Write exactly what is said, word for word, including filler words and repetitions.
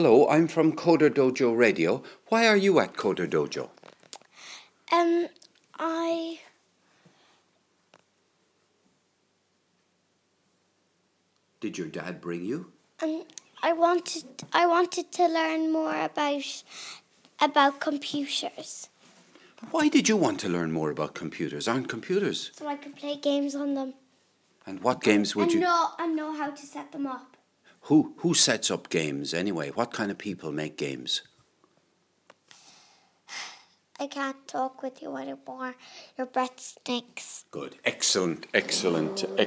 Hello, I'm from Coder Dojo Radio. Why are you at Coder Dojo? Um, I... Did your dad bring you? Um, I wanted I wanted to learn more about about computers. Why did you want to learn more about computers? Aren't computers? So I could play games on them. And what games would and you... know and know how to set them up. Who who sets up games anyway? What kind of people make games? I can't talk with you anymore. Your breath stinks. Good. Excellent, excellent, excellent.